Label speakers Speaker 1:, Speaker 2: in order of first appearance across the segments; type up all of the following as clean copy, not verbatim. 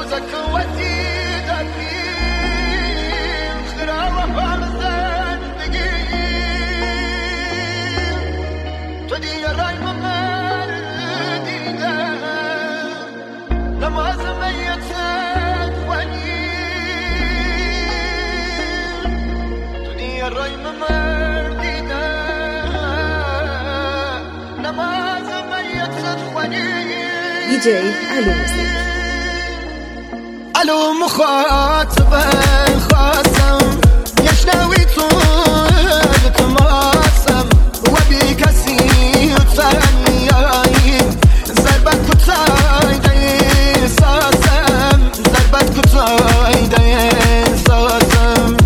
Speaker 1: DJ علو موسیقی.
Speaker 2: علو مخاطبه خواستم يشناوي طول تماسم وبي كسي وثاني زربت كتاي دي ساسم زربت كتاي دي ساسم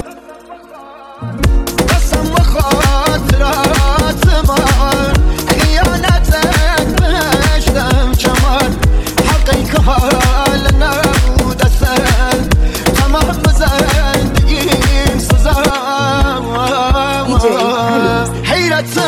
Speaker 2: قسم وخاطرات مان خيانتك مشتم كمان حقيقة لنا ودسل تمام زندگیم سزام حیرت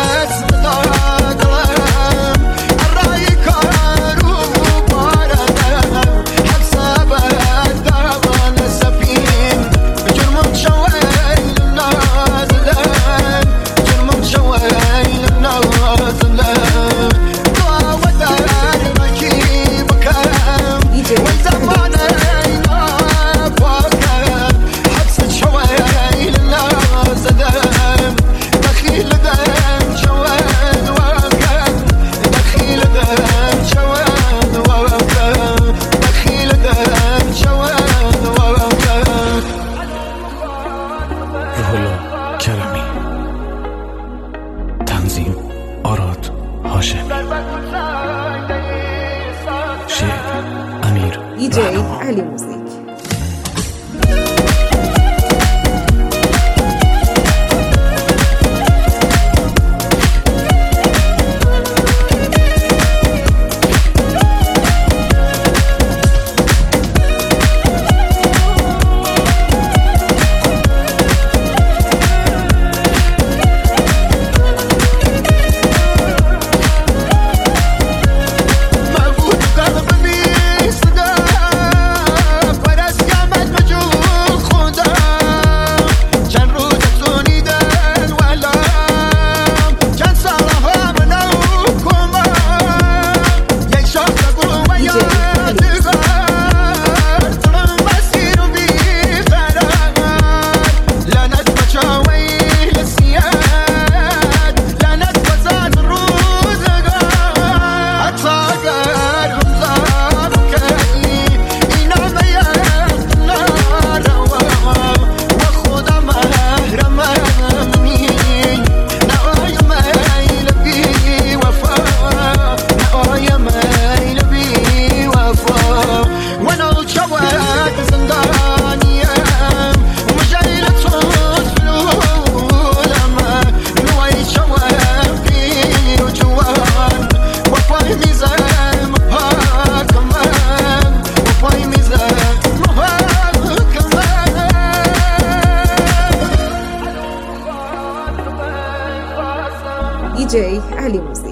Speaker 2: استدادم الرای کارو باردم حبسه بردم سفین جرمم شویل نازلم جرمم شویل نازلم دعوة در مجيب كم والزمان
Speaker 3: تنظیم آراد هاشمی، شعر امیر
Speaker 1: DJ علو موسیقی. DJ علو موسیقی.